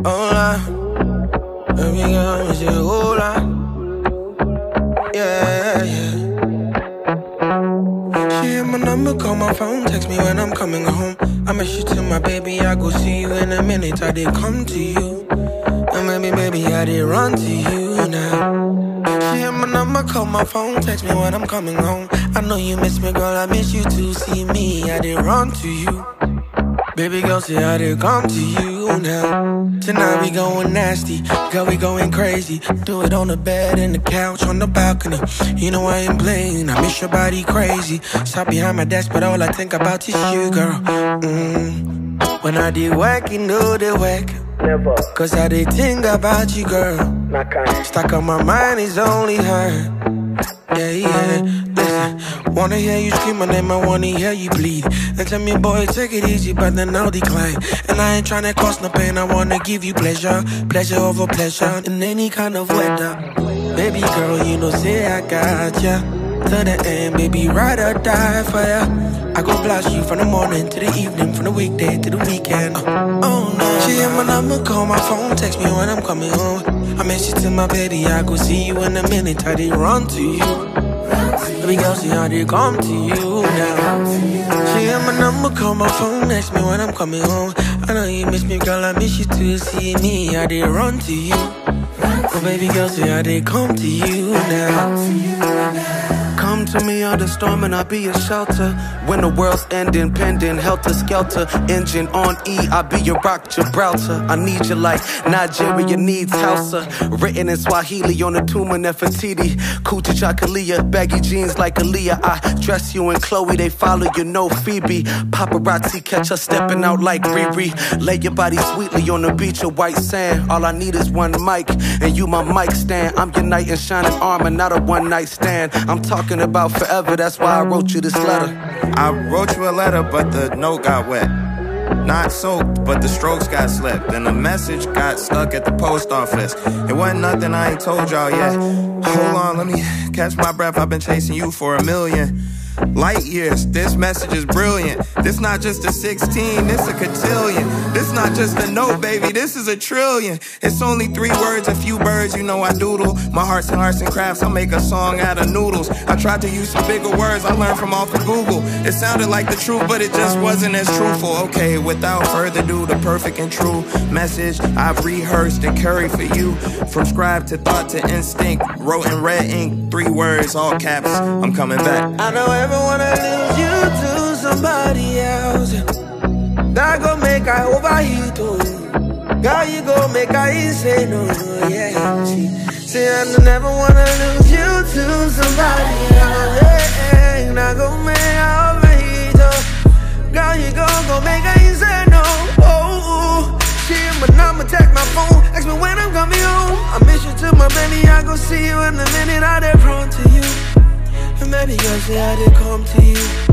Hola, baby girl, me say hola. Yeah, yeah. She hit my number, call my phone, text me when I'm coming home. I miss you to my baby, I go see you in a minute. I did come to you, and maybe I did run to you now. She hit my number, call my phone, text me when I'm coming home. I know you miss me, girl, I miss you to see me. I did run to you. Baby girl, say I did come to you now. Tonight we going nasty, girl, we going crazy. Do it on the bed, in the couch, on the balcony. You know I ain't playing, I miss your body crazy. Stop behind my desk, but all I think about is you, girl. When I did work, you know the work. Never. Cause I did think about you, girl. Not kind. Stuck on my mind is only her. Yeah, yeah. Listen, wanna hear you scream my name, I wanna hear you bleed. And tell me, boy, take it easy, but then I'll decline. And I ain't tryna cause no pain, I wanna give you pleasure. Pleasure over pleasure, in any kind of weather. Baby girl, you know, say I got ya. To the end, baby, ride or die for ya. I go blast you from the morning to the evening, from the weekday to the weekend. Oh no. She hit my number, call my phone, text me when I'm coming home. I miss you to my baby, I go see you in a minute. I did run to you. Baby girl, see I did come to you now. She hit my number, call my phone, text me when I'm coming home. I know you miss me, girl, I miss you to see me. I did run to you. Oh baby girl, see I did come to you now. Come to me under storm and I'll be your shelter. When the world's ending, pending, helter skelter. Engine on E, I'll be your rock Gibraltar. I need you like Nigeria needs Hausa. Written in Swahili on the tomb of Nefertiti. Coochie Chakalia, baggy jeans like Aaliyah. I dress you in Chloe, they follow you, no Phoebe. Paparazzi catch us stepping out like Riri. Lay your body sweetly on the beach of white sand. All I need is one mic, and you my mic stand. I'm your knight in shining armor, not a one night stand. I'm talking about forever, that's why I wrote you this letter. I wrote you a letter, but the note got wet. Not soaked, but the strokes got slipped. And the message got stuck at the post office. It wasn't nothing I ain't told y'all yet. Hold on, let me catch my breath. I've been chasing you for a million light years. This message is brilliant. This not just a 16, this a cotillion. This not just a note, baby, this is a trillion. It's only 3 words, a few birds, you know I doodle. My hearts and arts and crafts, I'll make a song out of noodles. I tried to use some bigger words I learned from off of Google. It sounded like the truth, but it just wasn't as truthful. Okay, without further ado, the perfect and true message I've rehearsed and carried for you. From scribe to thought to instinct, wrote in red ink, 3 words, all caps, I'm coming back. I don't ever wanna lose you to somebody else. That gon' make I overheat, oh. Girl, you gon' make I insane, oh, yeah. See, I don't ever wanna lose you to somebody else. Hey, that gon' make I overheat, oh. Girl, you gon' make I insane, oh. She hit my number, text my phone, ask me when I'm coming home. I miss you to my baby, I go see you in a minute. I did run to you. And baby girl, say I did come to you.